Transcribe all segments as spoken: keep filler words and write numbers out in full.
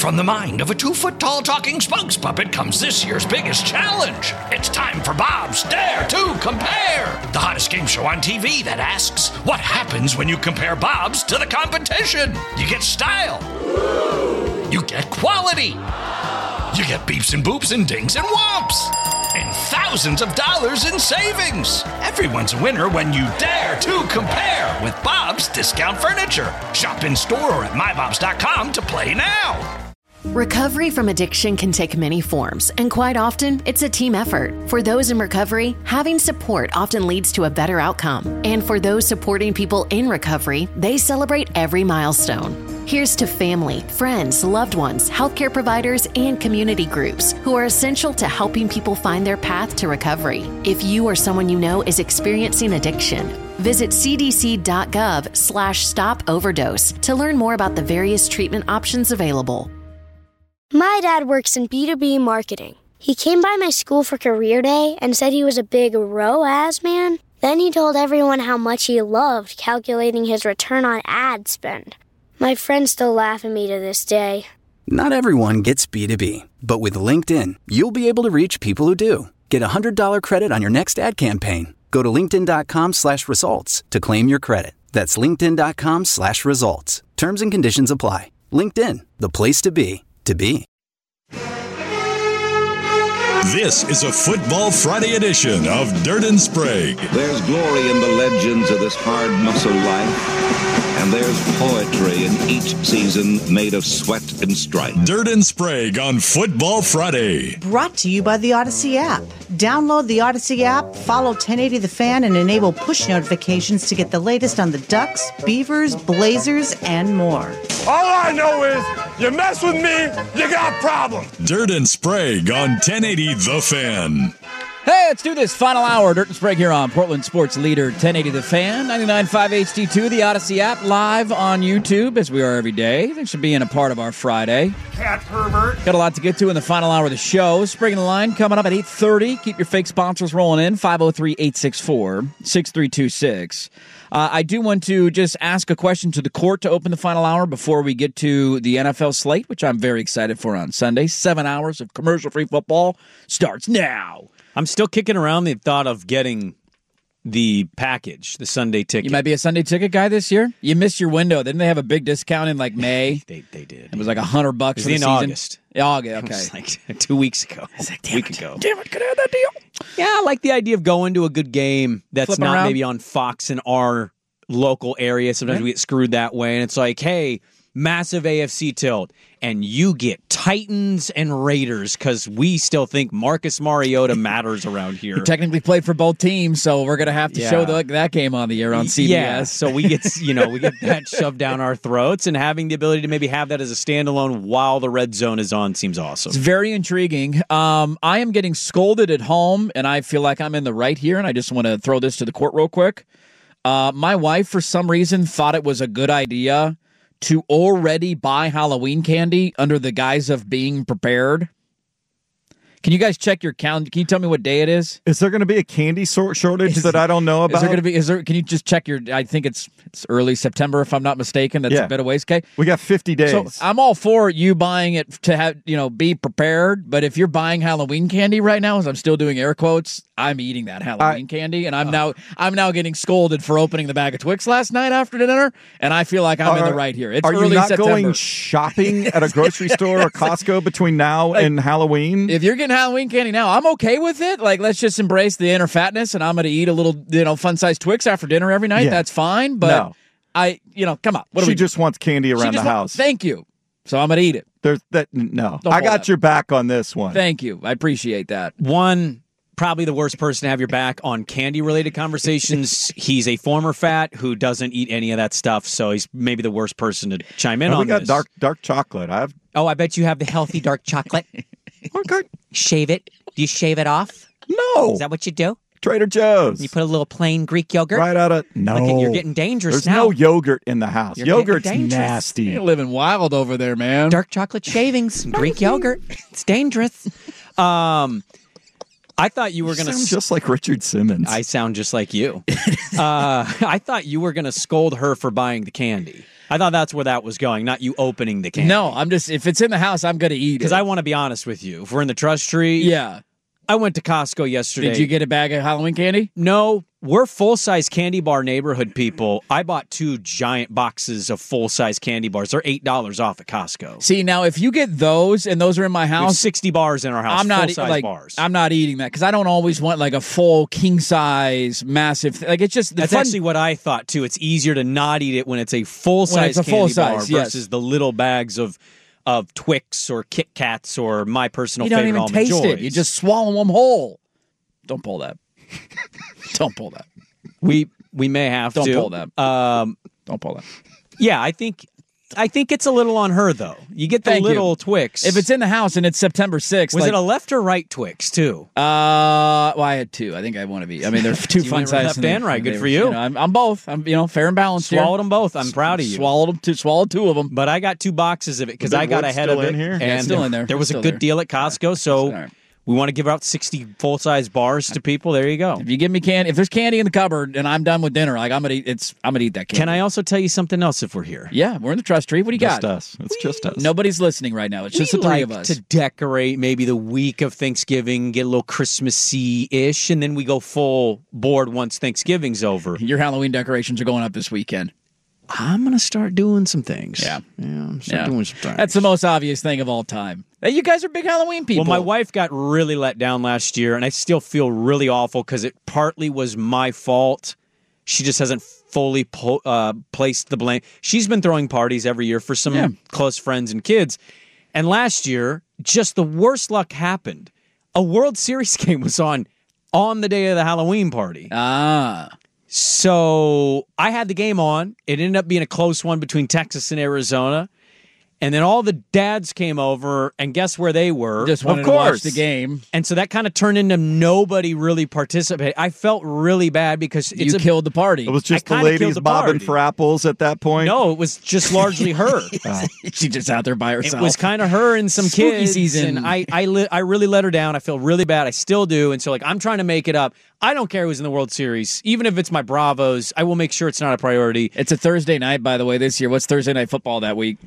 from the mind of a two-foot-tall talking spokes puppet comes this year's biggest challenge. It's time for Bob's Dare to Compare, the hottest game show on T V that asks, what happens when you compare Bobs to the competition? You get style. You get quality. You get beeps and boops and dings and whomps. And thousands of dollars in savings. Everyone's a winner when you dare to compare with Bob's Discount Furniture. Shop in store or at my bobs dot com to play now. Recovery from addiction can take many forms, and quite often, it's a team effort. For those in recovery, having support often leads to a better outcome. And for those supporting people in recovery, they celebrate every milestone. Here's to family, friends, loved ones, healthcare providers, and community groups who are essential to helping people find their path to recovery. If you or someone you know is experiencing addiction, visit c d c dot gov slash stop overdose to learn more about the various treatment options available. My dad works in B two B marketing. He came by my school for career day and said he was a big R O A S man. Then he told everyone how much he loved calculating his return on ad spend. My friends still laugh at me to this day. Not everyone gets B two B, but with LinkedIn, you'll be able to reach people who do. Get a one hundred dollars credit on your next ad campaign. Go to linkedin dot com slash results to claim your credit. That's linkedin dot com slash results. Terms and conditions apply. LinkedIn, the place to be, to be. This is a Football Friday edition of Dirt and Sprague. There's glory in the legends of this hard muscle life, and there's poetry in each season made of sweat and strife. Dirt and Sprague on Football Friday. Brought to you by the Odyssey app. Download the Odyssey app, follow ten eighty The Fan, and enable push notifications to get the latest on the Ducks, Beavers, Blazers, and more. All I know is, you mess with me, you got problems. Dirt and Sprague on ten eighty The Fan. Hey, let's do this. Final hour. Dirt and Sprague here on Portland Sports Leader ten eighty The Fan, ninety-nine point five H D two, the Odyssey app, live on YouTube, as we are every day. Thanks for being a part of our Friday. Cat pervert. Got a lot to get to in the final hour of the show. Sprague in the line coming up at eight thirty. Keep your fake sponsors rolling in, five oh three, eight six four, six three two six. Uh, I do want to just ask a question to the court to open the final hour before we get to the N F L slate, which I'm very excited for on Sunday. Seven hours of commercial-free football starts now. I'm still kicking around the thought of getting the package, the Sunday ticket. You might be a Sunday ticket guy this year. You missed your window. Didn't they have a big discount in like May? they they did. It was like a hundred bucks for the in season. August. August, okay. It was like two weeks ago. I was like, a damn week it. ago. Damn it, could I have that deal? Yeah, I like the idea of going to a good game that's Flipping not around. maybe on Fox in our local area. Sometimes Right. we get screwed that way, and it's like, hey, massive A F C tilt, and you get Titans and Raiders because we still think Marcus Mariota matters around here. He technically played for both teams, so we're gonna have to Yeah. show the, that game on the air on C B S. Yeah, so we get you know we get that shoved down our throats, and having the ability to maybe have that as a standalone while the red zone is on seems awesome. It's very intriguing. Um, I am getting scolded at home, and I feel like I'm in the right here, and I just want to throw this to the court real quick. Uh, my wife, for some reason, thought it was a good idea to already buy Halloween candy under the guise of being prepared. Can you guys check your calendar? Can you tell me what day it is? Is there going to be a candy sort shortage Is- that I don't know about? Is there going to be? Is there? Can you just check your? I think it's it's early September, if I'm not mistaken. That's Yeah. a bit of ways. Okay, We got fifty days. so I'm all for you buying it to have you know be prepared. But if you're buying Halloween candy right now, as I'm still doing air quotes, I'm eating that Halloween candy, and I'm now I'm now getting scolded for opening the bag of Twix last night after dinner, and I feel like I'm in Are- the right here. It's Are early you not September. going shopping at a grocery store or Costco between now Like, and Halloween? If you're getting Halloween candy now, I'm okay with it. Like, let's just embrace the inner fatness, and I'm going to eat a little, you know, fun-sized Twix after dinner every night. Yeah. That's fine. But No. I, you know, come on. What do she we do? just wants candy She around the just wa- house. Thank you. So I'm going to eat it. There's that. No, Don't I hold got up. your back on this one. Thank you. I appreciate that. One, probably the worst person to have your back on candy-related conversations. He's a former fat who doesn't eat any of that stuff, so he's maybe the worst person to chime in Oh, on we got this. dark dark chocolate. I have. Oh, I bet you have the healthy dark chocolate. Okay. Shave it. Do you shave it off? No. Is that what you do? Trader Joe's. You put a little plain Greek yogurt? right out of no. Look at- you're getting dangerous There's now. no yogurt in the house. You're getting Yogurt's dangerous. nasty. You're living wild over there, man. Dark chocolate shavings, Greek yogurt. It's dangerous. Um, I thought you were going to... Sound just like Richard Simmons. I sound just like you. uh, I thought you were going to scold her for buying the candy. I thought that's where that was going, not you opening the candy. No, I'm just, if it's in the house, I'm going to eat it. Because I want to be honest with you. If we're in the trust tree. Yeah. I went to Costco yesterday. Did you get a bag of Halloween candy? No. We're full-size candy bar neighborhood people. I bought two giant boxes of full-size candy bars. They're eight dollars off at Costco. See, now, if you get those and those are in my We have house. sixty bars in our house, I'm not full-size like, bars. I'm not eating that because I don't always want like a full king-size, massive. Like, it's just. The That's fun- actually what I thought, too. It's easier to not eat it when it's a full-size a candy full-size, bar yes. versus the little bags of of Twix or Kit Kats or my personal You don't favorite even Almond taste Joys. it. You just swallow them whole. Don't pull that. Don't pull that. We we may have Don't to. pull that. Um, Don't pull that. yeah, I think I think it's a little on her though. You get the Thank you. little Twix. If it's in the house and it's September sixth. was like, it a left or right Twix too? Uh, well, I had two. I think I want to be. I mean, they're two You fun went left sizes. and right. Good for you. know, I'm, I'm both. I'm you know fair and balanced. here. Swallowed them both. I'm proud of you. Swallowed them. Two, swallowed two of them. But I got two boxes of it because Was I got wood ahead still of it. in here? And Yeah, it's still in there. There was It's a still good there. deal at Costco, so All right. we want to give out sixty full-size bars to people. There you go. If you give me candy, if there's candy in the cupboard and I'm done with dinner, like I'm gonna eat. It's I'm gonna eat that candy. Can I also tell you something else if we're here? Yeah, we're in the trust tree. What do you Just got? us. It's just us. Nobody's listening right now. It's just we the three like of us. to decorate maybe the week of Thanksgiving, get a little Christmassy-ish, and then we go full board once Thanksgiving's over. Your Halloween decorations are going up this weekend. I'm going to start doing some things. Yeah. Yeah, I'm start Yeah. doing some things. That's the most obvious thing of all time. Hey, you guys are big Halloween people. Well, my wife got really let down last year, and I still feel really awful because it partly was my fault. She just hasn't fully po- uh, placed the blame. She's been throwing parties every year for some Yeah. close friends and kids. And last year, just the worst luck happened. A World Series game was on on the day of the Halloween party. Ah. So I had the game on. It ended up being a close one between Texas and Arizona. And then all the dads came over, and guess where they were? Just wanted Of to watch course. the game. And so that kind of turned into nobody really participated. I felt really bad because it's You a, killed the party. It was just I the kinda killed ladies the bobbing party. for apples at that point. no, it was just largely her. She's just out there by It herself. was kind of her and some Spooky kids. season. And I, I, li- I really let her down. I feel really bad. I still do. And so, like, I'm trying to make it up. I don't care who's in the World Series. Even if it's my Bravos, I will make sure it's not a priority. It's a Thursday night, by the way, this year. What's Thursday night football that week?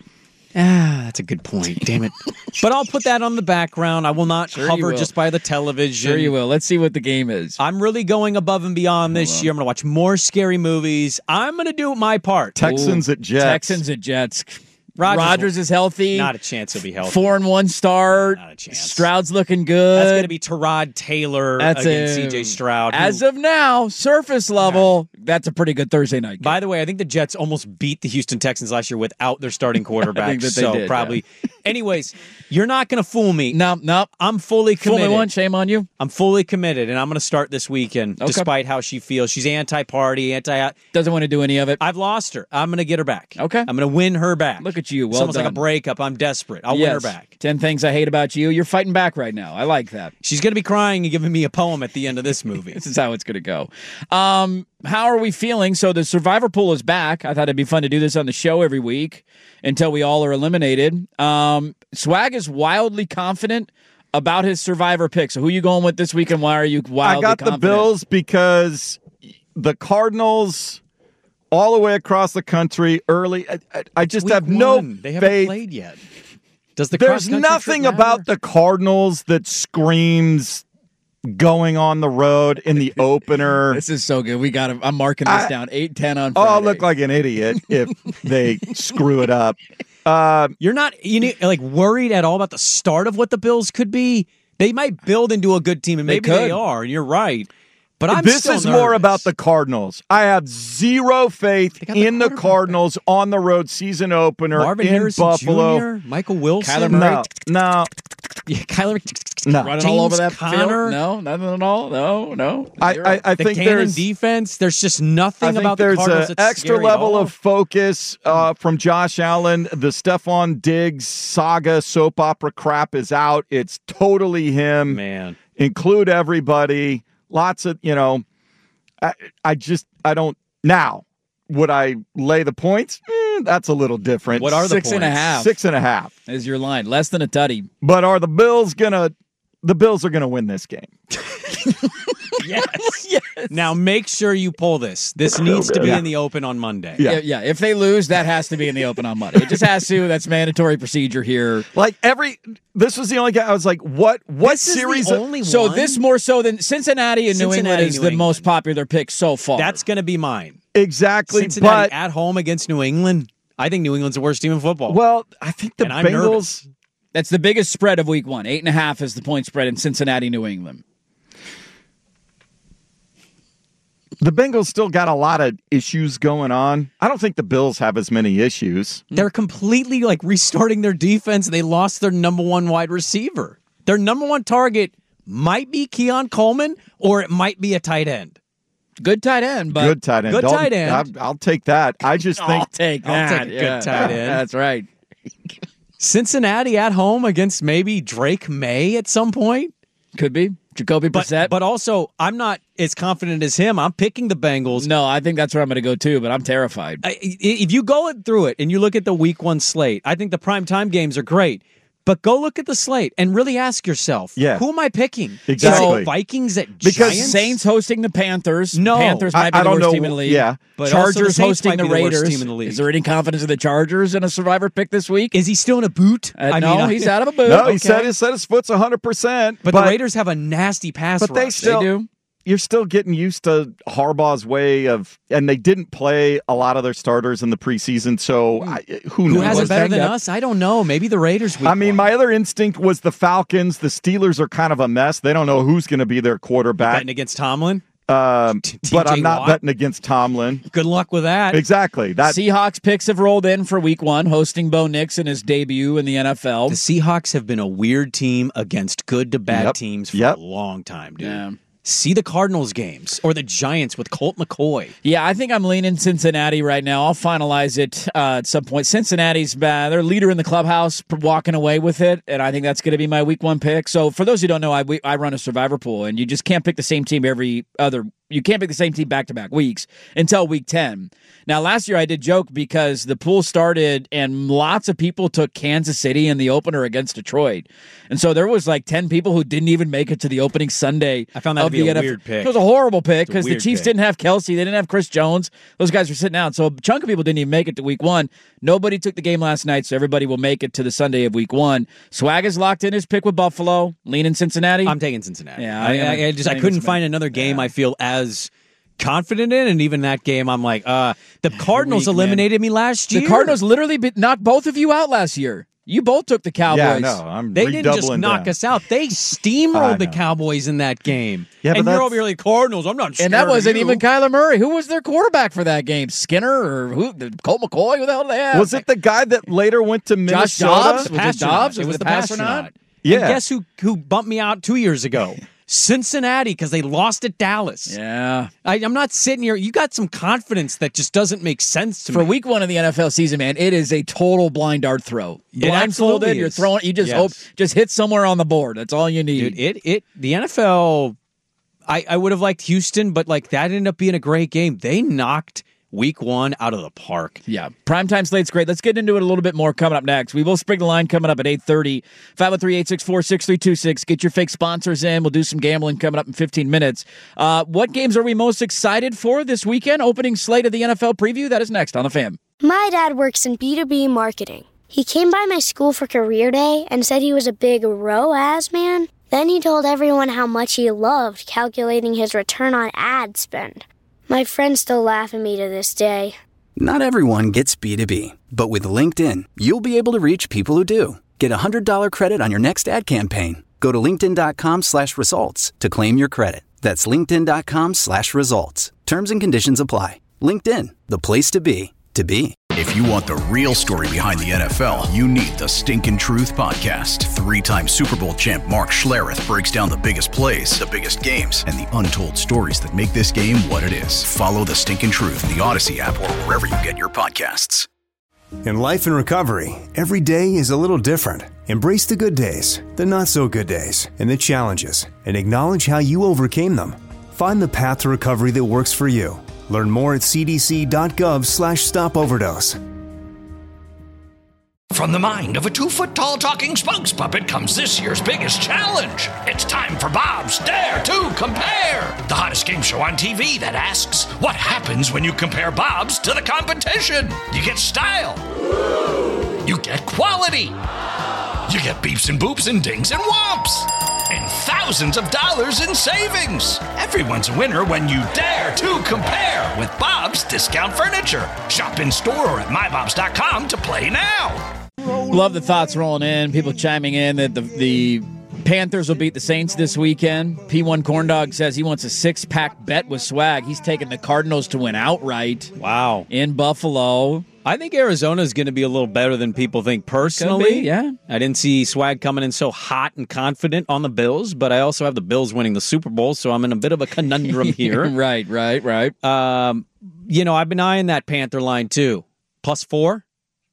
Ah, that's a good point. Damn it. But I'll put that on the background. I will not Sure you hover will. just by the television. Sure you will. Let's see what the game is. I'm really going above and beyond this year. I'm going to watch more scary movies. I'm going to do my part. Texans at Jets. Texans at Jets. Rodgers Rodgers is healthy. Not a chance he'll be healthy. Four and one start. Not a chance. Stroud's looking good. That's going to be Tyrod Taylor That's against a- C J Stroud. who- As of now, surface level, that's a pretty good Thursday night game. By the way, I think the Jets almost beat the Houston Texans last year without their starting quarterback. think that they so did, probably. Anyways, you're not going to fool me. No, no. I'm fully Fool committed. me one, shame on you. I'm fully committed, and I'm going to start this weekend, Okay. despite how she feels. She's anti-party, anti. Doesn't want to do any of it. I've lost her. I'm going to get her back. Okay. I'm going to win her back. Look at you. It's Well almost like a done. breakup. I'm desperate. I'll yes. win her back. Ten things I hate about you. You're fighting back right now. I like that. She's going to be crying and giving me a poem at the end of this movie. This is how it's going to go. Um, how are we feeling? So the Survivor pool is back. I thought it'd be fun to do this on the show every week until we all are eliminated. Um, Swag is wildly confident about his Survivor pick. So who are you going with this week, and why are you wildly I got confident? the Bills because the Cardinals, all the way across the country, early. I, I, I just Week have no one. They haven't faith. played yet. Does the There's cross-country nothing trip about matter? the Cardinals that screams going on the road in the opener. This is so good. We got. I'm marking this I- down. Eight ten on Oh, Friday. I'll look like an idiot if they screw it up. Uh, You're not you know, like worried at all about the start of what the Bills could be. They might build into a good team, and They maybe they, could. are. And you're right. But I'm this still is more nervous. about the Cardinals. I have zero faith got the in the quarterback. Cardinals on the road season opener Marvin in Harrison Buffalo. Junior, Michael Wilson, Kyler Murray. No, no, yeah, Kyler, no. running all over that James Conner. field. No, nothing at all. No, no. I, Zero. I, I the think Cannon there's defense. There's just nothing I think about there's the Cardinals an that's extra scary at level all. of focus uh, from Josh Allen. The Stephon Diggs saga soap opera crap is out. It's totally him. Man. Include everybody. Lots of, you know, I, I just, I don't. Now, would I lay the points? Eh, that's a little different. What are the Six and a points? half. Six and a half. is your line. Less than a tutty. But are the Bills going to, the Bills are going to win this game. Yes. yes. Now make sure you pull this. This needs to be Yeah. in the open on Monday. Yeah. yeah, If they lose, that has to be in the open on Monday. It just has to. That's mandatory procedure here. Like every, this was the only guy I was like, what? What This is series? the of- only So one? this more so than Cincinnati and New Cincinnati, England is New the England. most popular pick so far. That's going to be mine. exactly, Cincinnati but at home against New England. I think New England's the worst team in football. well, I think the And I'm Bengals. nervous. That's the biggest spread of week one. Eight and a half is the point spread in Cincinnati, New England. The Bengals still got a lot of issues going on. I don't think the Bills have as many issues. They're completely like restarting their defense. They lost their number one wide receiver. Their number one target might be Keon Coleman, or it might be a tight end. Good tight end, but Good tight end. Good Don't- tight end. I'll, I'll take that. I just think I'll take I'll that. take a good yeah. tight end. That's right. Cincinnati at home against maybe Drake May at some point. Could be Jacoby But, Brissett. but also, I'm not as confident as him. I'm picking the Bengals. no, I think that's where I'm going to go too. But I'm terrified. I, i- if you go through it and you look at the week one slate, I think the primetime games are great. But go look at the slate and really ask yourself, Yeah. who am I picking? Exactly. Is it Vikings at Because Giants? Saints hosting the Panthers. No. Panthers I- might be I the don't worst know. team in the league. Yeah. But also the Chargers Saints hosting might the be the worst Raiders. team in the league. Is there any confidence in the Chargers in a survivor pick this week? Is he still in a boot? Uh, no, I- he's out of a boot. no. He Okay. said he said his foot's one hundred percent. But, the Raiders have a nasty pass But they rush. still They do. You're still getting used to Harbaugh's way of, and they didn't play a lot of their starters in the preseason. So I, who knows? Who has it better than Yep. us? I don't know. Maybe the Raiders. Week I mean, one. my other instinct was the Falcons. The Steelers are kind of a mess. They don't know who's going to be their quarterback. betting against Tomlin. Um, T- but T J I'm not Watt? betting against Tomlin. Good luck with that. Exactly. That Seahawks picks have rolled in for week one, hosting Bo Nix in his debut in the N F L. The Seahawks have been a weird team against good to bad Yep. teams for Yep. a long time, dude. Yeah. See the Cardinals games or the Giants with Colt McCoy. Yeah, I think I'm leaning Cincinnati right now. I'll finalize it uh, at some point. Cincinnati's uh, their leader in the clubhouse, walking away with it, and I think that's going to be my week one pick. So for those who don't know, I, we, I run a survivor pool, and you just can't pick the same team every other. You can't pick the same team back-to-back weeks until week ten. Now, last year I did joke because the pool started and lots of people took Kansas City in the opener against Detroit. And so there was like ten people who didn't even make it to the opening Sunday. I found that of to be the a N F L. weird pick. It was a horrible pick It's a because the weird Chiefs pick. didn't have Kelsey. They didn't have Chris Jones. Those guys were sitting out. So a chunk of people didn't even make it to week one. Nobody took the game last night, so everybody will make it to the Sunday of week one. Swag is locked in his pick with Buffalo. Lean in Cincinnati. I'm taking Cincinnati. Yeah, I, I am I, I just I taking couldn't Cincinnati. find another game I feel as confident in, and even that game, I'm like, uh, the Cardinals weak, man. eliminated me last year. the Cardinals literally be- knocked both of you out last year. You both took the Cowboys. yeah, no, I'm They didn't just redoubling knock down. us out; they I steamrolled the know. Cowboys in that game. Yeah, but and you're that's- over here like Cardinals. I'm not. And that scared of wasn't you. even Kyler Murray. Who was their quarterback for that game? Skinner or who? Colt McCoy? Who the hell did they have? Was it the guy that later went to Josh Minnesota? Dobbs? The Was it Pastronaut. Dobbs? It Was was it the the Pastronaut? Pastronaut. Yeah. And guess who who bumped me out two years ago? Cincinnati, because they lost at Dallas. Yeah. I, I'm not sitting here. You got some confidence that just doesn't make sense to For me. week one of the N F L season, man, it is a total blind dart throw. It Blindfolded, absolutely you're is. throwing. You just Yes. hope just hit somewhere on the board. That's all you need. Dude, it it the N F L. I I would have liked Houston, but like that ended up being a great game. They knocked week one out of the park. Yeah. Primetime slate's great. Let's get into it a little bit more coming up next. We will spring the line coming up at eight thirty. five oh three, eight six four, six three two six. Get your fake sponsors in. We'll do some gambling coming up in fifteen minutes. Uh, what games are we most excited for this weekend? Opening slate of the N F L preview. That is next on The Fan. My dad works in B two B marketing. He came by my school for career day and said he was a big R O A S man. Then he told everyone how much he loved calculating his return on ad spend. My friends still laugh at me to this day. Not everyone gets B two B, but with LinkedIn, you'll be able to reach people who do. Get a one hundred dollars credit on your next ad campaign. Go to linkedin.com slash results to claim your credit. That's linkedin.com slash results. Terms and conditions apply. LinkedIn, the place to be, to be. If you want the real story behind the N F L, you need the Stinkin' Truth Podcast. Three-time Super Bowl champ Mark Schlereth breaks down the biggest plays, the biggest games, and the untold stories that make this game what it is. Follow the Stinkin' Truth in the Odyssey app or wherever you get your podcasts. In life and recovery, every day is a little different. Embrace the good days, the not-so-good days, and the challenges, and acknowledge how you overcame them. Find the path to recovery that works for you. Learn more at cdc.gov slash stop overdose. from the mind of a two-foot-tall talking spokes puppet comes this year's biggest challenge. It's time for Bob's Dare to Compare, the hottest game show on T V that asks, what happens when you compare Bob's to the competition? You get style. You get quality. You get beeps and boops and dings and whomps. And thousands of dollars in savings. Everyone's a winner when you dare to compare with Bob's Discount Furniture. Shop in store or at my bobs dot com to play now. Love the thoughts rolling in. People chiming in that the the Panthers will beat the Saints this weekend. P one Corndog says he wants a six-pack bet with swag. He's taking the Cardinals to win outright. Wow. In Buffalo. I think Arizona's going to be a little better than people think personally. Could be, yeah. I didn't see Swag coming in so hot and confident on the Bills, but I also have the Bills winning the Super Bowl, so I'm in a bit of a conundrum here. right, right, right. Um, you know, I've been eyeing that Panther line too. Plus four.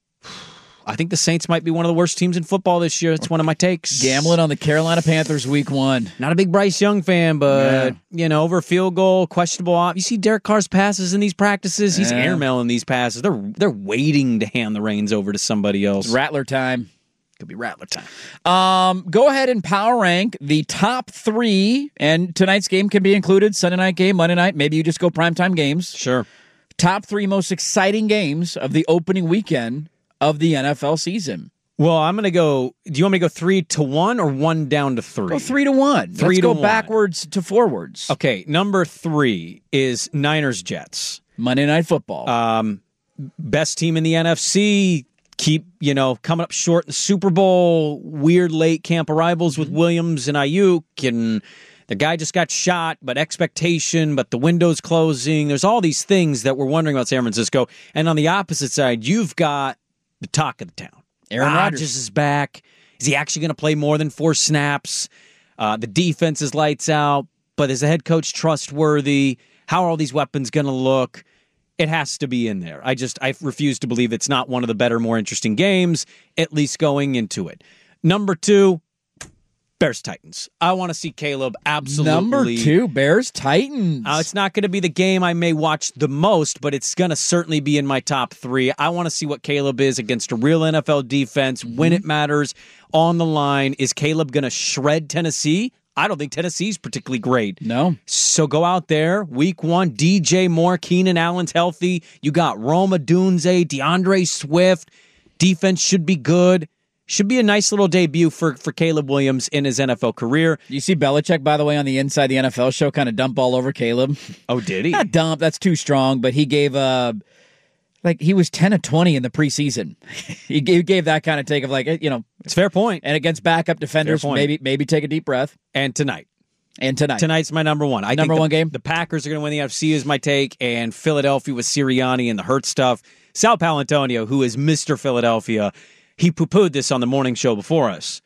I think the Saints might be one of the worst teams in football this year. It's one of my takes. Gambling on the Carolina Panthers week one. Not a big Bryce Young fan, but, yeah. you know, over a field goal, questionable off. You see Derek Carr's passes in these practices. He's Yeah. airmailing these passes. They're they're waiting to hand the reins over to somebody else. It's Rattler time. Could be Rattler time. Um, go ahead and power rank the top three, and tonight's game can be included. Sunday night game, Monday night. Maybe you just go primetime games. Sure. Top three most exciting games of the opening weekend of the N F L season. Well, I'm going to go. Do you want me to go three to one or one down to three? Go three to one. Three Let's to go one. backwards to forwards. Okay, number three is Niners Jets. Monday Night Football. Um, best team in the N F C. Keep, you know, coming up short in the Super Bowl. Weird late camp arrivals with Williams and Ayuk, and the guy just got shot, but expectation, but the window's closing. There's all these things that we're wondering about San Francisco. And on the opposite side, you've got the talk of the town. Aaron Rodgers is back. Is he actually going to play more than four snaps? Uh, the defense is lights out, but is the head coach trustworthy? How are all these weapons going to look? It has to be in there. I just, I refuse to believe it's not one of the better, more interesting games, at least going into it. Number two, Bears-Titans. I want to see Caleb absolutely. Number two, Bears-Titans. Uh, it's not going to be the game I may watch the most, but it's going to certainly be in my top three. I want to see what Caleb is against a real N F L defense mm-hmm. when it matters on the line. Is Caleb going to shred Tennessee? I don't think Tennessee's particularly great. No. So go out there, week one, D J Moore, Keenan Allen's healthy. You got Rome Odunze, DeAndre Swift. Defense should be good. Should be a nice little debut for, for Caleb Williams in his N F L career. You see Belichick, by the way, on the Inside the N F L show, kind of dump all over Caleb. Oh, did he? Not dump, that's too strong, but he gave, uh, like, he was ten of twenty in the preseason. he gave, gave that kind of take of, like, you know. It's a fair point. And against backup defenders, maybe maybe take a deep breath. And tonight. And tonight. Tonight's my number one. I number think one the, game? The Packers are going to win the N F C is my take, and Philadelphia with Sirianni and the Hurt stuff. Sal Palantonio, who is Mister Philadelphia, he poo-pooed this on the morning show before us.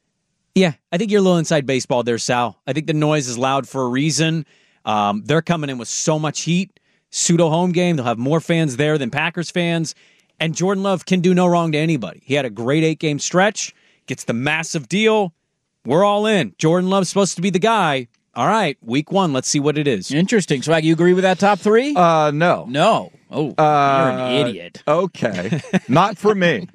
Yeah, I think you're a little inside baseball there, Sal. I think the noise is loud for a reason. Um, they're coming in with so much heat. Pseudo home game. They'll have more fans there than Packers fans. And Jordan Love can do no wrong to anybody. He had a great eight-game stretch, gets the massive deal. We're all in. Jordan Love's supposed to be the guy. All right, week one, let's see what it is. Interesting. Swag, you agree with that top three? Uh, no. No. Oh, uh, you're an idiot. Okay. Not for me.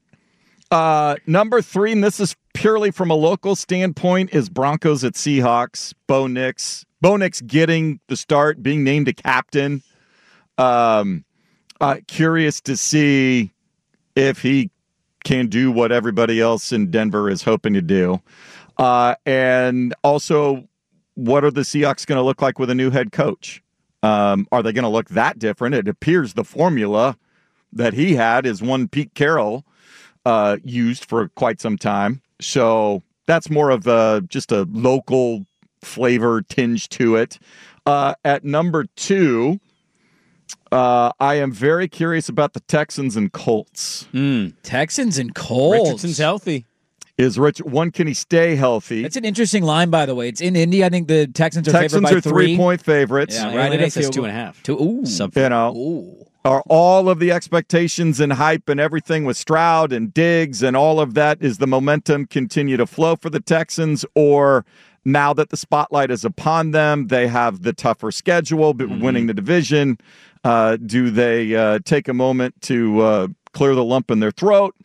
Uh, number three, and this is purely from a local standpoint, is Broncos at Seahawks. Bo Nix. Bo Nix getting the start, being named a captain. Um, uh, curious to see if he can do what everybody else in Denver is hoping to do. Uh, and also, what are the Seahawks going to look like with a new head coach? Um, are they going to look that different? It appears the formula that he had is one Pete Carroll uh, used for quite some time. So that's more of a, just a local flavor tinge to it. Uh, at number two, uh, I am very curious about the Texans and Colts. Mm. Texans and Colts. Richardson's healthy. Is Rich one? Can he stay healthy? That's an interesting line, by the way. It's in Indy. I think the Texans are Texans favored by are three. three-point favorites. Yeah, right right. at a Says field two goal. and a half. Two. Ooh. Something. You know, Ooh. are all of the expectations and hype and everything with Stroud and Diggs and all of that, is the momentum continue to flow for the Texans, or now that the spotlight is upon them, they have the tougher schedule, but mm-hmm. winning the division, uh, do they uh, take a moment to uh, clear the lump in their throat?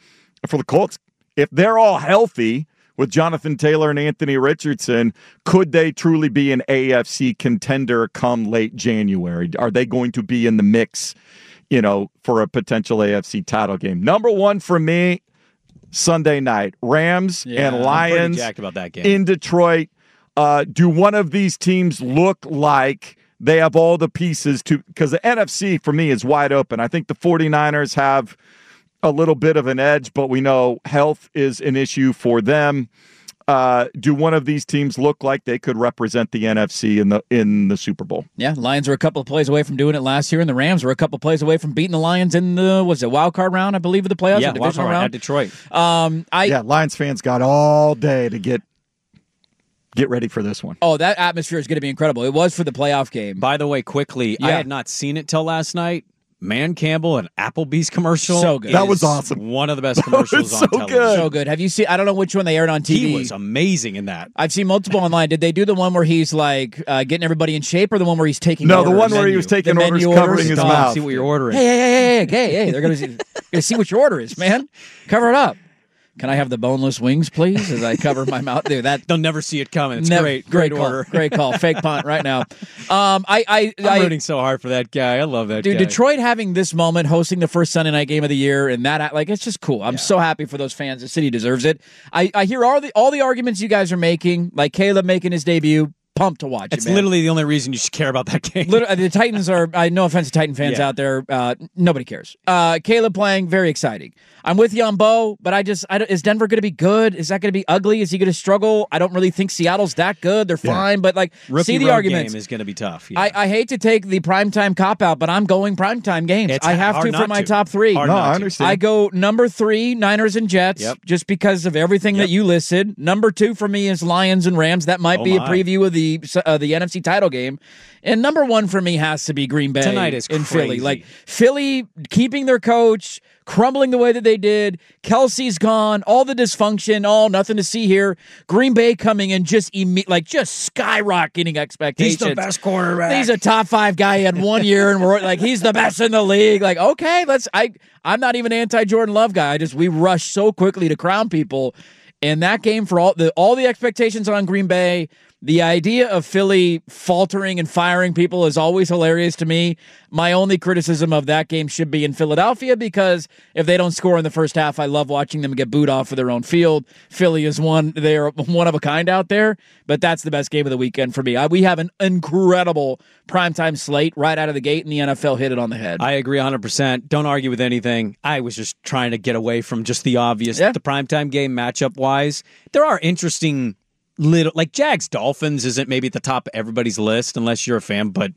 for the Colts, if they're all healthy with Jonathan Taylor and Anthony Richardson, could they truly be an A F C contender come late January? Are they going to be in the mix, you know, for a potential A F C title game? Number one for me, Sunday night, Rams Yeah, and I'm Lions pretty jacked about that game. in Detroit. Uh, do one of these teams look like they have all the pieces to, because the N F C for me is wide open. I think the 49ers have a little bit of an edge, but we know health is an issue for them. Uh, do one of these teams look like they could represent the N F C in the in the Super Bowl? Yeah, Lions were a couple of plays away from doing it last year, and the Rams were a couple of plays away from beating the Lions in the was it wild card round, I believe, of the playoffs. Yeah, the wild divisional card round at Detroit. Um, I yeah, Lions fans got all day to get get ready for this one. Oh, that atmosphere is going to be incredible. It was for the playoff game. By the way, quickly, I Yeah. had not seen it till last night. Man Campbell and Applebee's commercial. So good. That was is awesome. One of the best commercials so on television. good. So good. Have you seen? I don't know which one they aired on T V. He was amazing in that. I've seen multiple online. Did they do the one where he's like uh, getting everybody in shape, or the one where he's taking? No, orders? the one where he Menu. was taking The orders, menu covering orders. his Stop. mouth. See what you're ordering. Hey, hey, hey, hey, hey, hey! They're gonna see, gonna see what your order is, man. Cover it up. Can I have the boneless wings, please? As I cover my mouth, dude. That They'll never see it coming. It's never- great. great Great call, order. great call. Fake punt right now. Um, I, I, I'm I rooting so hard for that guy. I love that Dude, guy. Detroit having this moment, hosting the first Sunday night game of the year, and that like it's just cool. I'm so happy for those fans. The city deserves it. I, I hear all the all the arguments you guys are making, like Caleb making his debut. Pumped to watch It's it, man. literally the only reason you should care about that game. Literally, the Titans are. I no offense to Titan fans Yeah. out there. Uh, nobody cares. Uh, Caleb playing, very exciting. I'm with you on Bo, but I just I don't, is Denver going to be good? Is that going to be ugly? Is he going to struggle? I don't really think Seattle's that good. They're Yeah. fine, but like Rookie see the road arguments. game is going to be tough. Yeah. I, I hate to take the primetime cop out, but I'm going primetime games. It's I have hard to for not my to. top three. Hard No, not I to. understand. I go number three, Niners and Jets, Yep. just because of everything Yep. that you listed. Number two for me is Lions and Rams. That might Oh be my. a preview of the uh, the N F C title game. And number one for me has to be Green Bay Tonight is in Philly. crazy. Like Philly keeping their coach, crumbling the way that they did. Kelsey's gone, all the dysfunction, all nothing to see here. Green Bay coming in just imme- like just skyrocketing expectations. He's the best quarterback. He's a top five guy. He had one year, and we're like, he's the best in the league. Like, okay, let's. I I'm not even anti Jordan Love guy. I just we rush so quickly to crown people. And that game for all the all the expectations on Green Bay. The idea of Philly faltering and firing people is always hilarious to me. My only criticism of that game should be in Philadelphia, because if they don't score in the first half, I love watching them get booed off of their own field. Philly is one, they're one of a kind out there, but that's the best game of the weekend for me. I, we have an incredible primetime slate right out of the gate, and the N F L hit it on the head. I agree one hundred percent. Don't argue with anything. I was just trying to get away from just the obvious. Yeah. The primetime game matchup-wise, there are interesting little... Like, Jags-Dolphins isn't maybe at the top of everybody's list unless you're a fan, but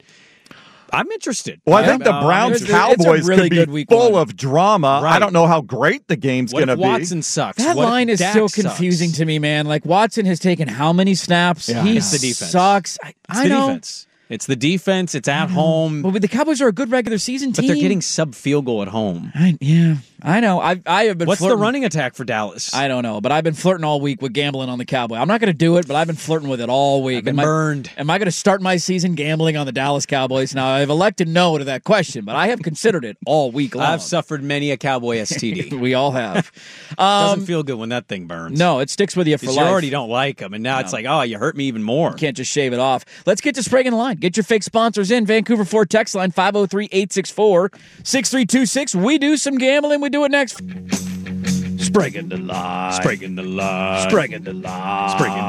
I'm interested. Well, I think the Uh, Browns it's a- it's a Cowboys really could be good week full one. of drama. Right. I don't know how great the game's What going if to be. Watson sucks? That What if line is Dak so sucks? confusing to me, man. Like, Watson has taken how many snaps? Yeah, he it's the defense. sucks. I, It's I the know. defense. It's the defense. It's at home. Well, but the Cowboys are a good regular season But team. they're getting sub-field goal at home. I, yeah, I know. I I have been What's flirting. the running attack for Dallas? I don't know, but I've been flirting all week with gambling on the Cowboy. I'm not going to do it, but I've been flirting with it all week. I've been am I, burned. Am I going to start my season gambling on the Dallas Cowboys? Now, I've elected no to that question, but I have considered it all week long. I've suffered many a Cowboy S T D. We all have. Doesn't Um, feel good when that thing burns. no, it sticks with you for Because you life. already don't like them, and now it's No. like, oh, you hurt me even more. You can't just shave it off. Let's get to Sprague in the Line. Get your fake sponsors in. Vancouver Ford text line five oh three, eight six four, six three two six. We do some gambling. We do it next. Sprague in the Line. Sprague in the line. Sprague in the Line. Sprague in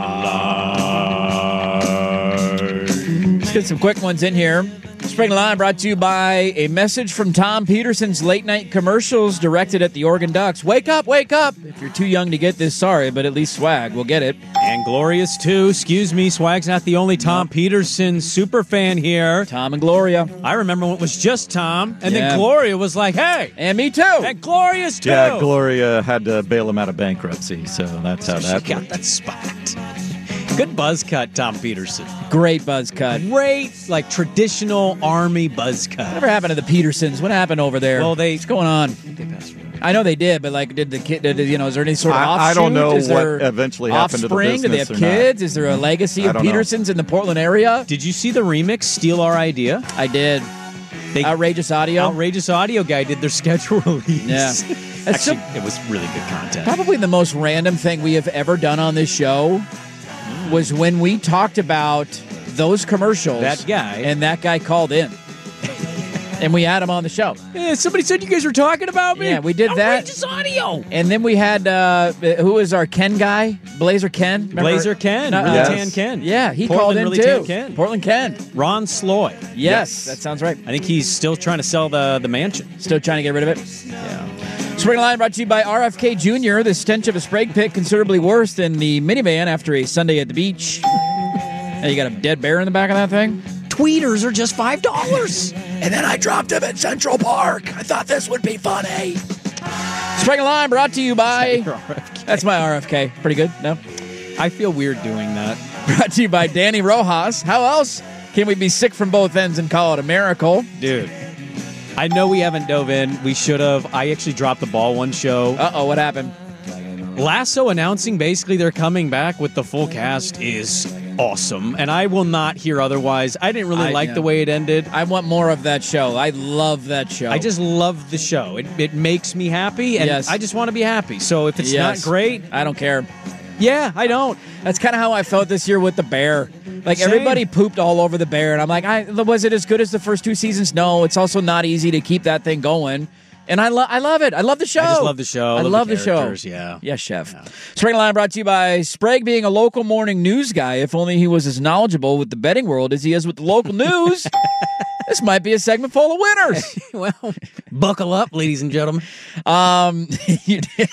the line. Let's get some quick ones in here. Sprague in the Line brought to you by a message from Tom Peterson's late night commercials directed at the Oregon Ducks. Wake up, wake up. If you're too young to get this, sorry, but at least Swag will get it. And Glorious, too. Excuse me, Swag's not the only Tom Peterson super fan here. Tom and Gloria. I remember when it was just Tom, and Yeah. then Gloria was like, hey. And me too. And Glorious, too. Yeah, Gloria had to bail him out of bankruptcy, so that's how She that got worked. that spot. Good buzz cut, Tom Peterson. Great buzz cut. Great, like, traditional Army buzz cut. Whatever happened to the Petersons? What happened over there? Well, they- What's going on? They passed away. I know they did, but like, did the kid? Did, you know, is there any sort of I- offshoot? I don't know is what there eventually happened to the offspring? Do they have business or not. kids? Is there a legacy I of don't know. Petersons in the Portland area? Did you see the remix, Steal Our Idea? I did. They, Outrageous audio. Outrageous Audio guy did their schedule release. Yeah. That's Actually, so, it was really good content. Probably the most random thing we have ever done on this show mm. was when we talked about those commercials. That guy. And that guy called in. And we had him on the show. Yeah, somebody said you guys were talking about me. Yeah, we did that. Outrageous audio. And then we had, uh, who was our Ken guy? Blazer Ken? Remember? Blazer Ken. Uh, yes. Really Tan Ken. Yeah, he Portland called in really too. Tan Ken. Portland Ken. Ron Sloy. Yes, yes, that sounds right. I think he's still trying to sell the, the mansion. Still trying to get rid of it? Yeah. Spring Line brought to you by R F K Junior The stench of a Sprague pit considerably worse than the minivan after a Sunday at the beach. Hey, you got a dead bear in the back of that thing? Tweeters are just five dollars. And then I dropped him at Central Park. I thought this would be funny. Spring Line brought to you by... That's my R F K. Pretty good, no? I feel weird doing that. Brought to you by Danny Rojas. How else can we be sick from both ends and call it a miracle? Dude, I know we haven't dove in. We should have. I actually dropped the ball one show. Uh-oh, what happened? Lasso announcing basically they're coming back with the full cast is awesome, and I will not hear otherwise. I didn't really I, like yeah. the way it ended. I want more of that show. I love that show. I just love the show. It, it makes me happy, and yes. I just want to be happy. So if it's yes. not great, I don't care. Yeah, I don't. That's kind of how I felt this year with the Bear. Like, Same. everybody pooped all over the Bear, and I'm like, I, was it as good as the first two seasons? No, it's also not easy to keep that thing going. And I, lo- I love it. I love the show. I just love the show. I, I love, love the, the show. Yeah. Yes, Chef. Yeah. Spring Line brought to you by Sprague being a local morning news guy. If only he was as knowledgeable with the betting world as he is with the local news. This might be a segment full of winners. Well, buckle up, ladies and gentlemen. Um, you did.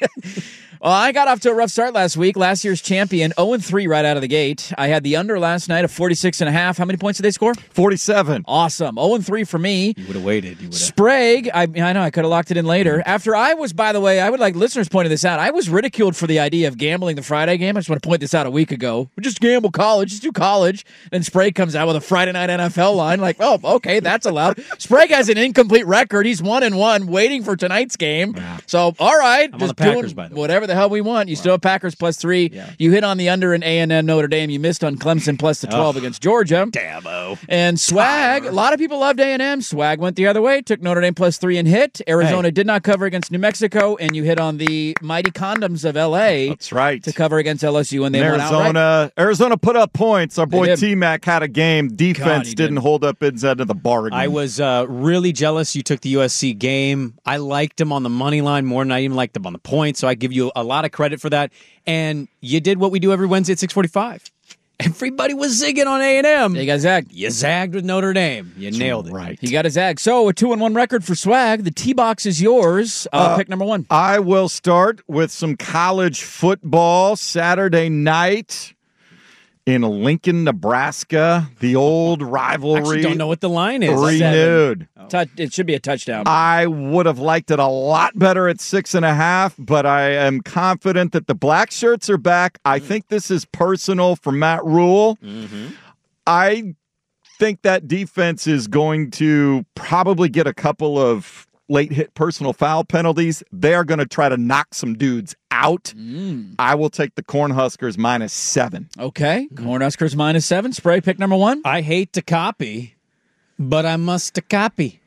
Well, I got off to a rough start last week. Last year's champion, oh and three right out of the gate. I had the under last night of forty-six and a half. How many points did they score? forty-seven. Awesome. oh and three for me. You would have waited. You would have. Sprague, I, I know, I could have locked it in later. After I was, by the way, I would like listeners pointed this out. I was ridiculed for the idea of gambling the Friday game. I just want to point this out a week ago. Just gamble college. Just do college. Then Sprague comes out with a Friday night N F L line. Like, oh, okay, that's allowed. Sprague has an incomplete record. He's one and one, waiting for tonight's game. Wow. So, all right. I'm just on the Packers, doing by the way. whatever the hell we want. You wow. still have Packers plus three. Yeah. You hit on the under in A and M Notre Dame. You missed on Clemson plus the twelve oh, against Georgia. Dabo. And Swag, Tyler. A lot of people loved A and M. Swag went the other way, took Notre Dame plus three and hit. Arizona hey. did not cover against New Mexico, and you hit on the mighty condoms of L A. That's right. To cover against L S U, and they and won Arizona, outright. Arizona put up points. Our boy T-Mac had a game. Defense God, didn't did. hold up its end of the bargain. I was uh, really jealous you took the U S C game. I liked him on the money line more than I even liked him on the points, so I give you a lot of credit for that. And you did what we do every Wednesday at six forty-five. Everybody was zigging on A and M. You got zagged. You zagged with Notre Dame. You That's nailed it. Right. You got a zag. So a two and one record for Swag. The T-box is yours. Uh, uh, pick number one. I will start with some college football Saturday night in Lincoln, Nebraska. The old rivalry. I actually don't know what the line is. Renewed. Oh. Touch, it should be a touchdown. I would have liked it a lot better at six and a half, but I am confident that the black shirts are back. I think this is personal for Matt Rule. Mm-hmm. I think that defense is going to probably get a couple of late hit personal foul penalties. They are going to try to knock some dudes out. Mm. I will take the Cornhuskers minus seven. Okay. Cornhuskers minus seven. Spray pick number one. I hate to copy, but I must copy.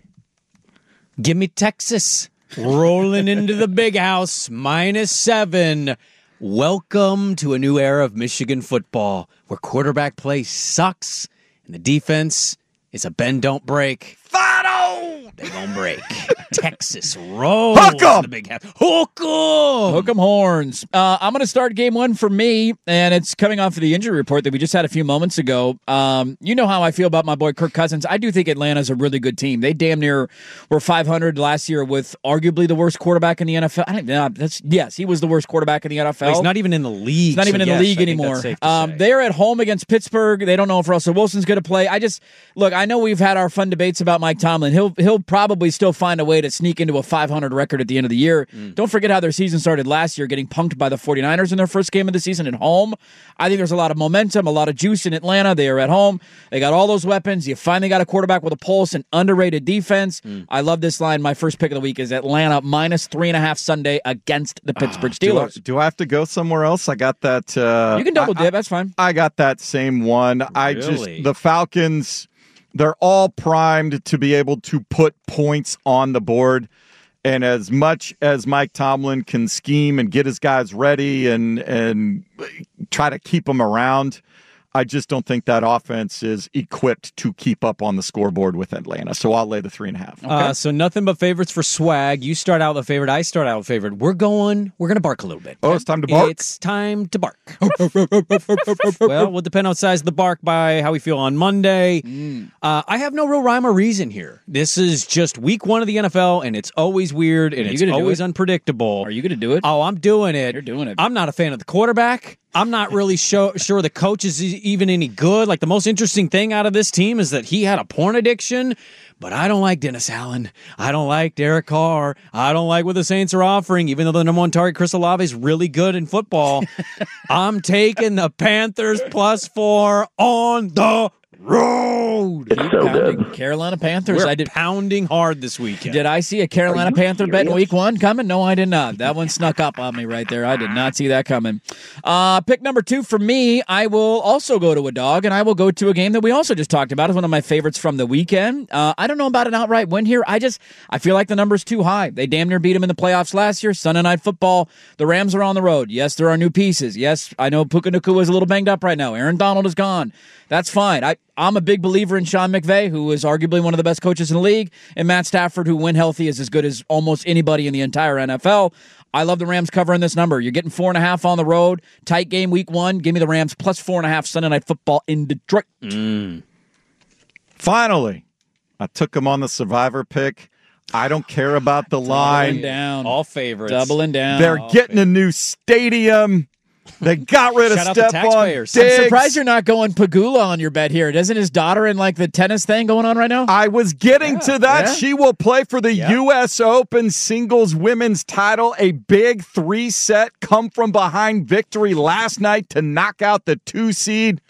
Give me Texas. Rolling into the big house. Minus seven. Welcome to a new era of Michigan football where quarterback play sucks and the defense is a bend don't break. Fado! They gonna break. Texas rolls. Hook 'em! The big house. Hook 'em! Hook 'em horns. Uh, I'm going to start game one for me, and it's coming off of the injury report that we just had a few moments ago. Um, you know how I feel about my boy Kirk Cousins. I do think Atlanta's a really good team. They damn near were five hundred last year with arguably the worst quarterback in the N F L. I don't know. That's yes, he was the worst quarterback in the N F L. Well, he's not even in the league. He's not so even in yes, the league I think anymore. that's safe to Um, say. they're at home against Pittsburgh. They don't know if Russell Wilson's going to play. I just look. I know we've had our fun debates about Mike Tomlin. He'll he'll probably still find a way to sneak into a five hundred record at the end of the year. Mm. Don't forget how their season started last year, getting punked by the 49ers in their first game of the season at home. I think there's a lot of momentum, a lot of juice in Atlanta. They are at home. They got all those weapons. You finally got a quarterback with a pulse and underrated defense. Mm. I love this line. My first pick of the week is Atlanta minus three and a half Sunday against the Pittsburgh uh, Steelers. Do I, do I have to go somewhere else? I got that. Uh, you can double I, dip. That's fine. I got that same one. Really? I just the Falcons. They're all primed to be able to put points on the board. And as much as Mike Tomlin can scheme and get his guys ready and and try to keep them around, I just don't think that offense is equipped to keep up on the scoreboard with Atlanta. So I'll lay the three and a half. Okay. Uh, so nothing but favorites for Swag. You start out with a favorite. I start out with a favorite. We're going, we're going to bark a little bit. Oh, it's time to bark? It's time to bark. Well, we'll depend on the size of the bark by how we feel on Monday. Mm. Uh, I have no real rhyme or reason here. This is just week one of the N F L, and it's always weird, and it's always unpredictable. Are you going to do it? Oh, I'm doing it. You're doing it. I'm not a fan of the quarterback. I'm not really sure, sure the coach is even any good. Like, the most interesting thing out of this team is that he had a porn addiction, but I don't like Dennis Allen. I don't like Derek Carr. I don't like what the Saints are offering, even though the number one target, Chris Olave, is really good in football. I'm taking the Panthers plus four on the road. Keep so pounding. Good. Carolina Panthers. We're I did pounding hard this weekend. Did I see a Carolina Panther serious? bet in week one coming? No, I did not. That one snuck up on me right there. I did not see that coming. Uh, pick number two for me, I will also go to a dog, and I will go to a game that we also just talked about. It's one of my favorites from the weekend. Uh, I don't know about an outright win here. I just I feel like the number's too high. They damn near beat them in the playoffs last year. Sunday Night Football. The Rams are on the road. Yes, there are new pieces. Yes, I know Puka Nacua is a little banged up right now. Aaron Donald is gone. That's fine. I, I'm a big believer in Sean McVay, who is arguably one of the best coaches in the league, and Matt Stafford, who, when healthy, is as good as almost anybody in the entire N F L. I love the Rams covering this number. You're getting four and a half on the road. Tight game week one. Give me the Rams plus four and a half Sunday Night Football in Detroit. Mm. Finally, I took them on the Survivor pick. I don't care about the line. Doubling down. All favorites. Doubling down. They're All getting favorites. a new stadium. They got rid of Shout out to Stephon taxpayers. Diggs. I'm surprised you're not going Pagula on your bet here. Doesn't his daughter in like the tennis thing going on right now? I was getting Yeah, to that. yeah. She will play for the Yeah. U S Open singles women's title. A big three-set come-from-behind victory last night to knock out the two seed.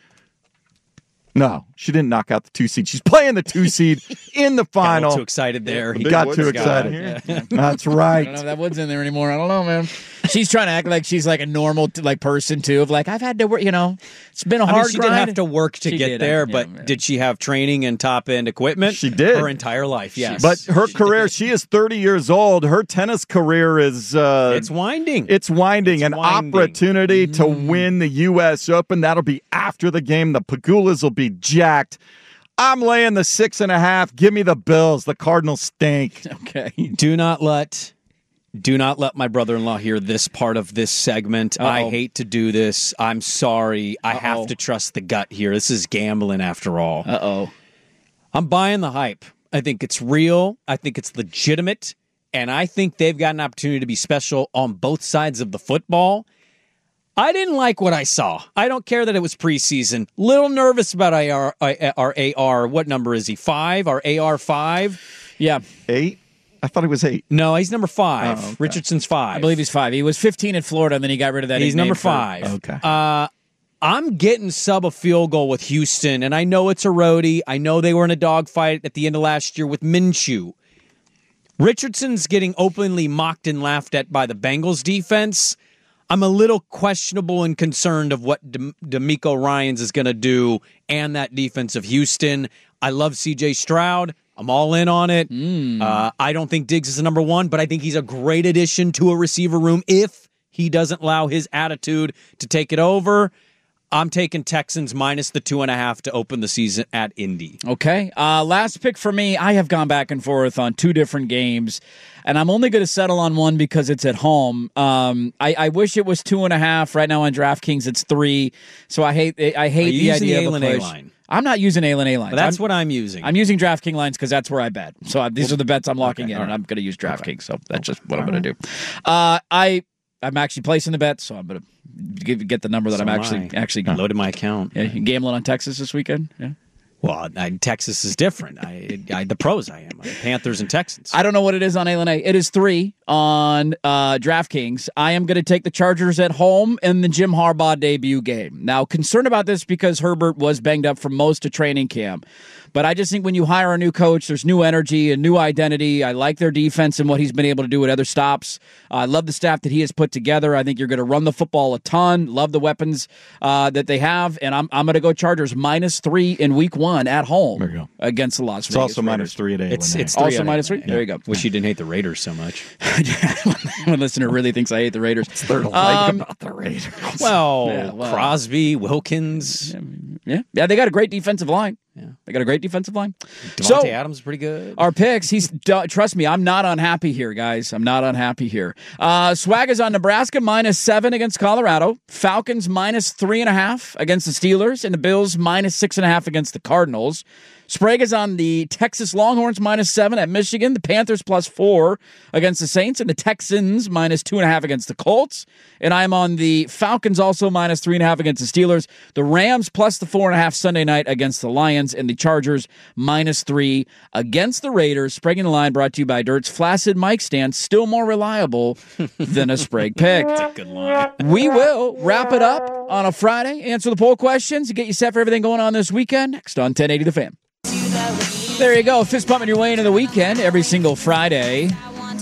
No, she didn't knock out the two seed. She's playing the two seed in the Got a final. little too excited there. He got too excited. Yeah. That's I right. don't know if that wood's in there anymore. I don't know, man. She's trying to act like she's like a normal like person too. Of like I've had to work. You know, it's been a I hard. mean, she grind. did have to work to She get did, there, yeah, but yeah. did she have training and top-end equipment? She did. Her entire life, yes. But her career, she is thirty years old. Her tennis career is uh, it's winding. It's winding. It's An winding. opportunity to win the U S Open. That'll be after the game. The Pagulas will be jacked. I'm laying the six and a half. Give me the Bills. The Cardinals stink. Okay. Do not let do not let my brother-in-law hear this part of this segment. Uh-oh. I hate to do this. I'm sorry. I Uh-oh. have to trust the gut here. This is gambling after all. Uh-oh. I'm buying the hype. I think it's real. I think it's legitimate. And I think they've got an opportunity to be special on both sides of the football. I didn't like what I saw. I don't care that it was preseason. Little nervous about our, our A R. What number is he? Five? Our A R five? Yeah. Eight? I thought he was eight. No, he's number five. Oh, okay. Richardson's five. I believe he's five. He was fifteen in Florida, and then he got rid of that. He's nickname number for- five. Okay. Uh, I'm getting sub a field goal with Houston, and I know it's a roadie. I know they were in a dogfight at the end of last year with Minshew. Richardson's getting openly mocked and laughed at by the Bengals defense. I'm a little questionable and concerned of what De- D'Amico Ryans is going to do and that defense of Houston. I love C J Stroud. I'm all in on it. Mm. Uh, I don't think Diggs is the number one, but I think he's a great addition to a receiver room if he doesn't allow his attitude to take it over. I'm taking Texans minus the two and a half to open the season at Indy. Okay. Uh, last pick for me. I have gone back and forth on two different games, and I'm only going to settle on one because it's at home. Um, I, I wish it was two and a half. Right now on DraftKings, it's three. So I hate. I hate Are you the using idea the of a A L N A push. line? I'm not using A L N A lines. But that's I'm, what I'm using. I'm using DraftKings lines because that's where I bet. So I, these are the bets I'm locking Okay, in, all and right. I'm going to use DraftKings. Okay. So that's Okay. just what All I'm going to do. Uh, I I'm actually placing the bet, so I'm going to give, get the number that So I'm am actually I. actually I loaded my account. Yeah, you gambling on Texas this weekend? Yeah. Well, I, Texas is different. I, I the pros I am. I Panthers and Texans. I don't know what it is on A L N A. It is three on uh, DraftKings. I am going to take the Chargers at home in the Jim Harbaugh debut game. Now, concerned about this because Herbert was banged up for most of training camp. But I just think when you hire a new coach, there's new energy and new identity. I like their defense and what he's been able to do at other stops. Uh, I love the staff that he has put together. I think you're going to run the football a ton. Love the weapons uh, that they have. And I'm I'm going to go Chargers minus three in week one at home there you go. against the Las It's Vegas also Raiders. minus three at A L N A. It's, it's Also three minus three? Yeah. There you go. Wish you didn't hate the Raiders so much. One listener really thinks I hate the Raiders. What's there to Um, like about the Raiders? Well, Yeah, well. Crosby, Wilkins. Yeah, yeah, they got a great defensive line. Yeah, they got a great defensive line. Devontae So Adams is pretty good. our picks. He's d- trust me, I'm not unhappy here, guys. I'm not unhappy here. Uh, Swag is on Nebraska minus seven against Colorado. Falcons minus three and a half against the Steelers, and the Bills minus six and a half against the Cardinals. Sprague is on the Texas Longhorns minus seven at Michigan. The Panthers plus four against the Saints, and the Texans minus two and a half against the Colts. And I'm on the Falcons also minus three and a half against the Steelers. The Rams plus the four and a half Sunday night against the Lions, and the Chargers minus three against the Raiders. Sprague in the line brought to you by Dirt's Flaccid Mic Stand, still more reliable than a Sprague pick. That's a good line. We will wrap it up on a Friday, answer the poll questions, and get you set for everything going on this weekend. Next on ten eighty The Fan. There you go. Fist pumping your way into the weekend every single Friday.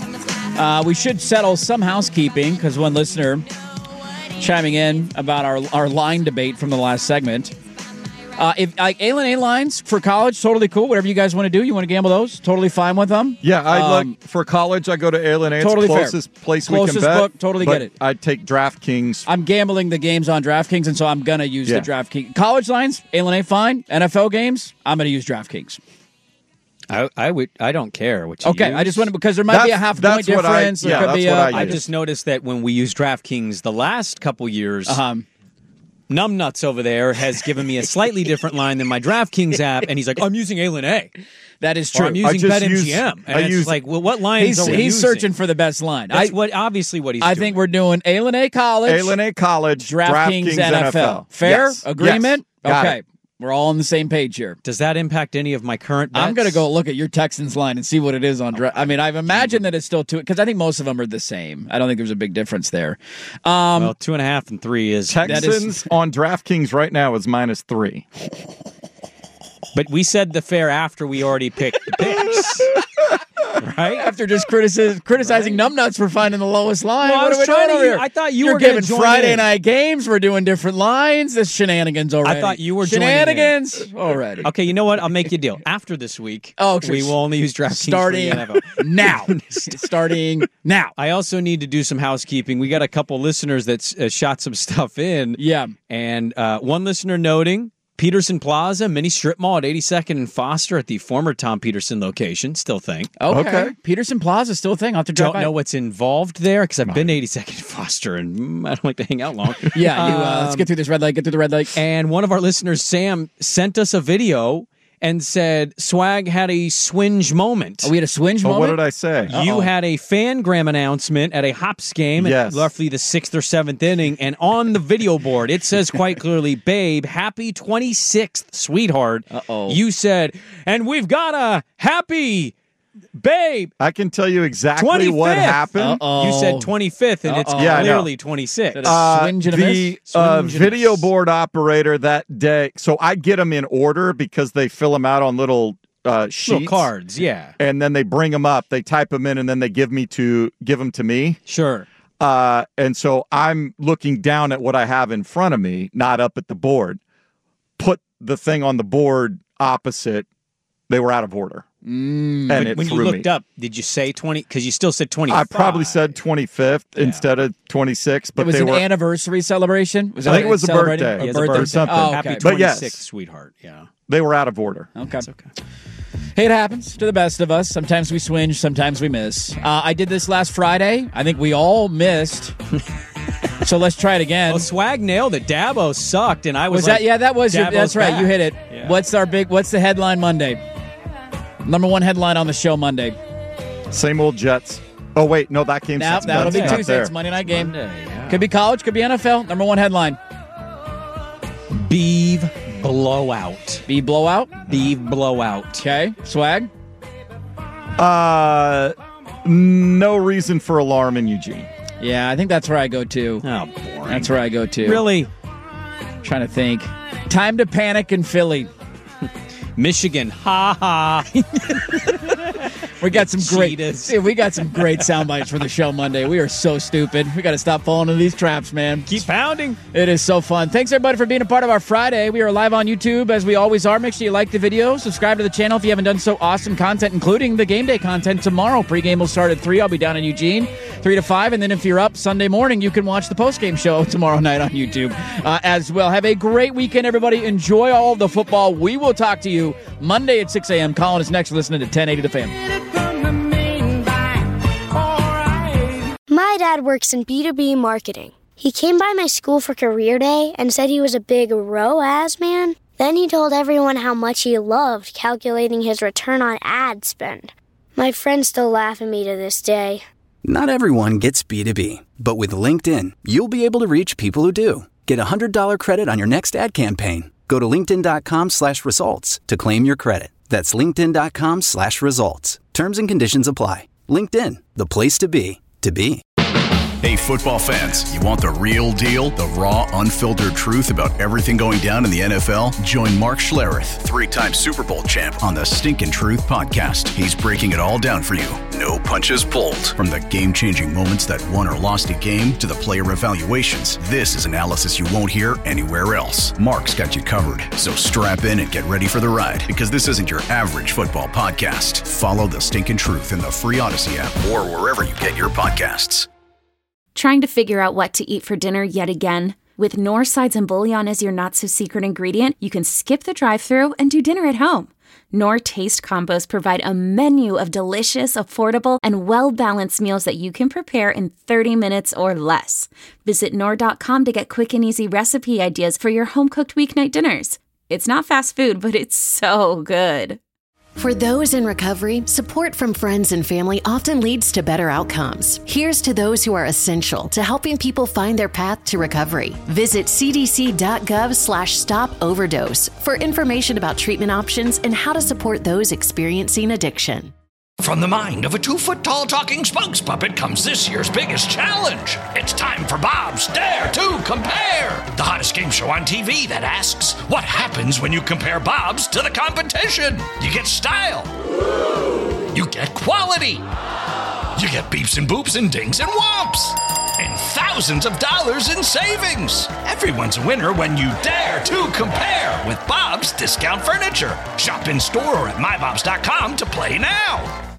Uh, we should settle some housekeeping because one listener chiming in about our, our line debate from the last segment. Uh, if like A L N A lines for college, totally cool. Whatever you guys want to do, you want to gamble those, totally fine with them. Yeah, I Um, look for college. I go to A L N A. It's totally the fair. closest place Closest we can bet. book, totally but get it. I'd take DraftKings. I'm gambling the games on DraftKings, and so I'm going to use Yeah. the DraftKings. College lines, A L N A fine. N F L games, I'm going to use DraftKings. I, I would. I don't care what you Okay, use. I just wanted because there might be a That's- half that's point what I- difference. yeah, there could that's be what a, I I use. just noticed that when we use DraftKings the last couple years, uh-huh. Numbnuts over there has given me a slightly different line than my DraftKings app, and he's like, I'm using A L N A. That is Or true. I'm I using just BetMGM. use- And I it's use- like, well, what lines He's, are we he's using? searching for the best line. That's I, what obviously what he's I doing. think we're doing A L N A college, A L N A college, DraftKings, DraftKings, N F L. Fair Yes. agreement. Yes. Got Okay, it. we're all on the same page here. Does that impact any of my current bets? I'm going to go look at your Texans line and see what it is on draft. I mean, I've imagined that it's still two because I think most of them are the same. I don't think there's a big difference there. Um, Well, two and a half and three is Texans on DraftKings right now is minus three. But we said the fair after we already picked the picks. Right? After just critici- criticizing numbnuts for finding the lowest line. Well, I what was are we trying doing to- over here? I thought you You're were gonna giving join Friday in. night games. We're doing different lines. This shenanigans already. I thought you were joining in. shenanigans already. Okay, you know what? I'll make you a deal. After this week, Oh, we will only use DraftKings starting for the N F L. now. starting now. I also need to do some housekeeping. We got a couple listeners that uh, shot some stuff in. Yeah. And uh, one listener noting Peterson Plaza, mini strip mall at eighty-second and Foster at the former Tom Peterson location. Still think. Okay. Okay. Peterson Plaza still a thing. I'll have to drive Don't by. know what's involved there because I've been to eighty-second and Foster and mm, I don't like to hang out long. Yeah, you, uh, let's Um, get through this red light. Get through the red light. And one of our listeners, Sam, sent us a video and said Swag had a swinge moment. Oh, we had a swinge But moment. what did I say? You had a Fangram announcement at a Hops game Yes. at roughly the sixth or seventh inning, and on the video board it says quite clearly, "Babe, happy twenty-sixth, sweetheart." Uh-oh. You said, and we've got a happy babe. I can tell you exactly twenty-fifth. what happened. Uh-oh. You said twenty-fifth, and it's Uh-oh. Yeah, I know. clearly twenty-sixth. Uh, Swinge and a the miss? uh, Swinge and a video miss. board operator that day. So I get them in order because they fill them out on little uh, sheets, Little cards, yeah. and then they bring them up. They type them in, and then they give me to give them to me. Sure. Uh, and so I'm looking down at what I have in front of me, not up at the board. Put the thing on the board opposite. They were out of order, Mm. and But it when you threw looked me. up, did you say twenty? Because you still said twenty-five. I probably said twenty-fifth instead of twenty-sixth, but it was they an were. annivory celebration. Was I that think it was a celebrating? birthday. He A has a birthday or something. Oh, Happy okay. But yes. twenty-sixth, sweetheart. Yeah. They were out of order. Okay. It's okay. Hey, it happens to the best of us. Sometimes we swinge, sometimes we miss. Uh, I did this last Friday. I think we all missed. So let's try it again. Well, Swag nailed it. Dabo sucked, and I was, was like, that? Yeah, that was. Your, Dabo's that's right. back. You hit it. Yeah. What's our big? What's the headline Monday? Number one headline on the show Monday. Same old Jets. Oh wait, no, that game. Now that'll be Tuesday. It's Monday night game. Monday, yeah. Could be college. Could be N F L. Number one headline. Beeve blowout. Be blowout. Beeve blowout. Okay. Swag. Uh, no reason for alarm in Eugene. Yeah, I think that's where I go to. Oh, boring. That's where I go to. Really? Trying to think. Time to panic in Philly. Michigan, ha ha. We got some great yeah, we got some great sound bites for the show Monday. We are so stupid. We got to stop falling into these traps, man. Keep pounding. It is so fun. Thanks, everybody, for being a part of our Friday. We are live on YouTube, as we always are. Make sure you like the video. Subscribe to the channel if you haven't done so. Awesome content, including the game day content tomorrow. Pre-game will start at three. I'll be down in Eugene, three to five. And then if you're up Sunday morning, you can watch the post-game show tomorrow night on YouTube uh, as well. Have a great weekend, everybody. Enjoy all of the football. We will talk to you Monday at six a.m. Colin is next. Listening to ten eighty The Fan. My dad works in B two B marketing. He came by my school for career day and said he was a big R O A S man. Then he told everyone how much he loved calculating his return on ad spend. My friends still laugh at me to this day. Not everyone gets B two B, but with LinkedIn, you'll be able to reach people who do. Get a one hundred dollars credit on your next ad campaign. Go to linkedin.com slash results to claim your credit. That's linkedin.com slash results. Terms and conditions apply. LinkedIn, the place to be, to be. Hey, football fans, you want the real deal? The raw, unfiltered truth about everything going down in the N F L? Join Mark Schlereth, three-time Super Bowl champ, on the Stinkin' Truth podcast. He's breaking it all down for you. No punches pulled. From the game-changing moments that won or lost a game to the player evaluations, this is analysis you won't hear anywhere else. Mark's got you covered. So strap in and get ready for the ride, because this isn't your average football podcast. Follow the Stinkin' Truth in the free Odyssey app or wherever you get your podcasts. Trying to figure out what to eat for dinner yet again? With Knorr sides and bouillon as your not-so-secret ingredient, you can skip the drive-thru and do dinner at home. Knorr Taste Combos provide a menu of delicious, affordable, and well-balanced meals that you can prepare in thirty minutes or less. Visit Knorr dot com to get quick and easy recipe ideas for your home-cooked weeknight dinners. It's not fast food, but it's so good. For those in recovery, support from friends and family often leads to better outcomes. Here's to those who are essential to helping people find their path to recovery. Visit cdc.gov slash stop overdose for information about treatment options and how to support those experiencing addiction. From the mind of a two-foot-tall talking spokes puppet comes this year's biggest challenge. It's time for Bob's Dare to Compare, the hottest game show on T V that asks, what happens when you compare Bob's to the competition? You get style. You get quality. You get beeps and boops and dings and whomps. And thousands of dollars in savings. Everyone's a winner when you dare to compare with Bob's Discount Furniture. Shop in store or at my bobs dot com to play now.